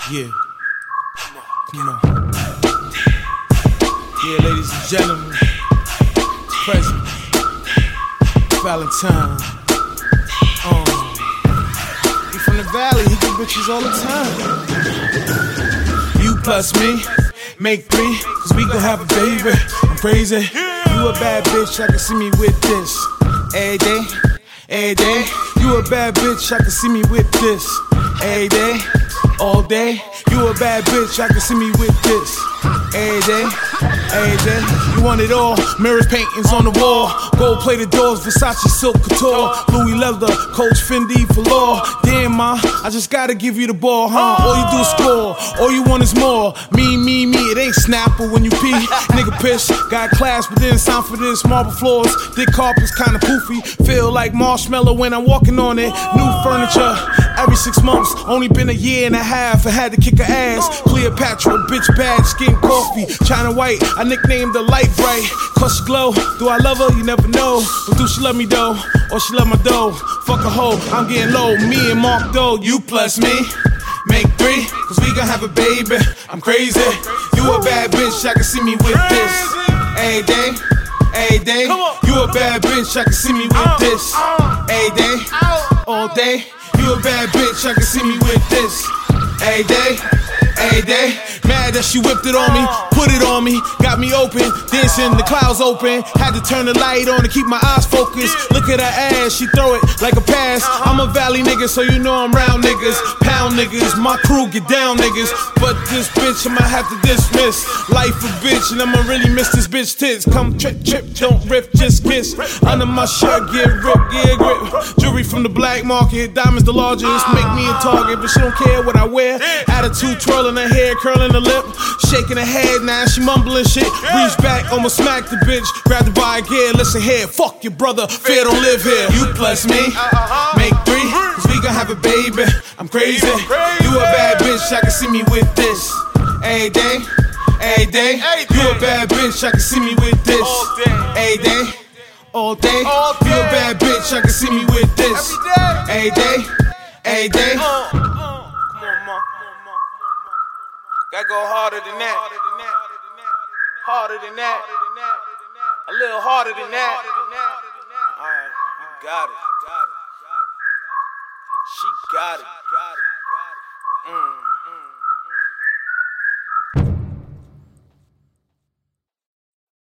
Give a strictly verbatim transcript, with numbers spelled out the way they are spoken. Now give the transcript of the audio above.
Yeah. Come on. Yeah, ladies and gentlemen. Present. Valentine. Um, he from the valley, he get bitches all the time. You plus me, make three, cause we gon' have a baby. I'm crazy. You a bad bitch, I can see me with this. Every day, every day. You a bad bitch, I can see me with this. Every day, all day. You a bad bitch, I can see me with this. Every day, every day. You want it all, mirrors, paintings on the wall. Gold plated doors, Versace silk couture. Louis leather, Coach Fendi for law. Damn ma, I just gotta give you the ball, huh? All you do is score, all you want is more. Me, me, me, it ain't Snapper when you pee. Nigga piss, got class but didn't sign for this. Marble floors, thick carpets kinda poofy. Feel like marshmallow when I'm walking on it. New furniture, every six months. Only been a year and a half, I had to kick her ass. Cleopatra, bitch bad, skin coffee. China white, I nicknamed her Light Bright. Cause she glow, do I love her? You never know. But do she love me though? Or she love my dough? Fuck a hoe, I'm getting low. Me and Mark though, you plus me. Make three, cause we gon' have a baby. I'm crazy. You a bad bitch, I can see me with this. Every day, every day. You a bad bitch, I can see me with this. Every day, all day. You a bad bitch, I can see me with this. Every day, every day. Mad that she whipped it on me, put it on me, got me open, dancing, the clouds open. Had to turn the light on to keep my eyes focused. Look at her ass, she throw it like a pass. I'm a valley nigga, so you know I'm round niggas. Pound niggas, my crew get down niggas. But this bitch I might have to dismiss. Life a bitch, and I'ma really miss this bitch tits. Come trip, trip, don't rip, just kiss. Under my shirt, get ripped, get grip. Jewelry from the black market, diamonds the largest. Make me a target, but she don't care what I wear. Attitude twirling her hair, curling her lip, shaking her head, now she mumbling shit. Reach back, almost smack the bitch. Grab the bar again, listen here. Fuck your brother, fear don't live here. You plus me, make three, cause we gon' have a baby. I'm crazy. You a bad bitch, I can see me with this. Every day, every day. You a bad bitch, I can see me with this. Every day, all day. You a bad bitch, I can see me with this. Every day, every day. Gotta go harder than that. Harder than that. A little harder than that. Alright, you got it. She got it. Mm.